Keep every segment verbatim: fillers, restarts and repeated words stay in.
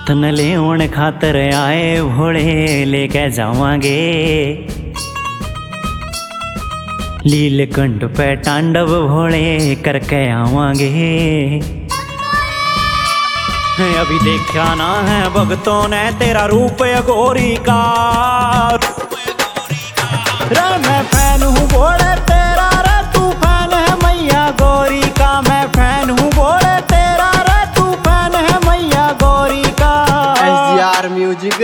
तन लेवन खातर आए भोले लेके जावांगे, लीलकंठ पे तांडव भोले करके आवांगे। अभी देखा ना है भक्तों ने तेरा रूप अघोरी का, रे मैं फैन हूँ भोले तेरा, रे तू फैन है मैया गौरी का। मैं फैन हूँ भोले तेरा, रे तू फैन है मैया गौरी का। S G R music.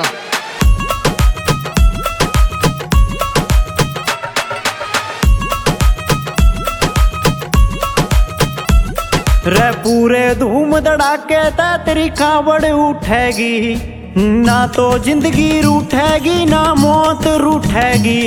रे पूरे धूम धड़ाके ते तेरी कावड़ उठेगी, ना तो जिंदगी रूठेगी ना मौत रूठेगी।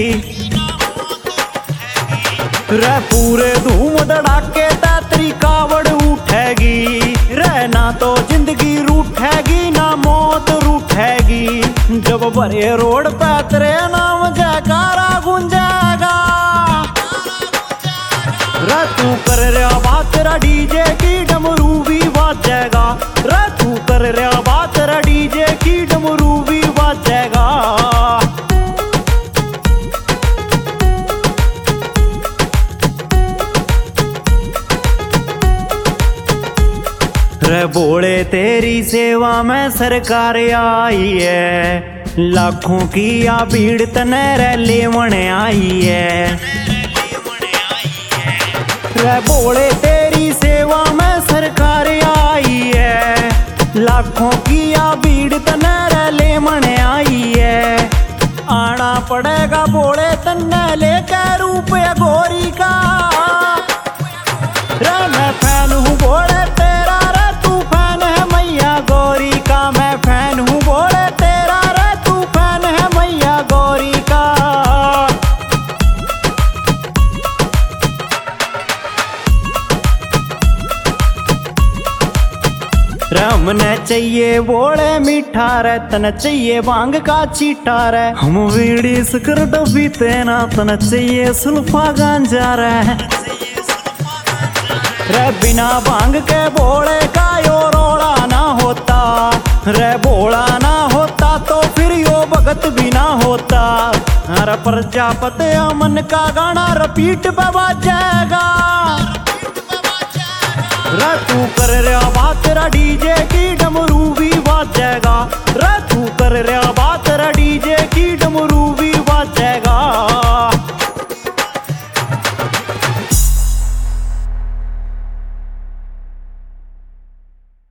रे पूरे धूम धड़ाके ते तेरी कावड़ उठेगी, रे ना तो जिंदगी रूठेगी ना मौत रूठेगी। जब भरे रोड पे तेरे नाम जयकारा गूंजेगा, रे तू कर रहा बात तेरा डीजे की डमरू भी बाजेगा, रे तू कर रहा बात तेरा डीजे की डमरू भी बाजेगा। रे बोले तेरी सेवा में सरकार आई है, लाखों की या भीड़ तने रे लेवन आई है। रे बोले तेरी सेवा में सरकार आई है, लाखों की या भीड़ तने रे लेवन आई है। आना पड़ेगा बोले तन्ने लेके रूप अघोरी का, रे मैं फैन हूँ बोले तेरा, रे तू फैन है मैया गौरी का। मैं फैन हूँ बोले तेरा, रे तू फैन है मैया गौरी का। हमने चाहिए बोले मीठा रे, तन चाहिए भांग का चीटा रे। हम बीड़ी सिगरेट पीते ना, तन चाहिए सुल्फा गांजा रे। रे बिना भांग के बोले का यो रोड़ा ना होता, रे बोला ना होता तो फिर यो भगत भी ना होता। अरे प्रजापति अमन का गाना रिपीट पे बाजेगा, रे तू कर रहा बात तेरा डीजे की डमरू भी बाजेगा, रे तू कर रहा बात तेरा डीजे की डमरू भी बाजेगा।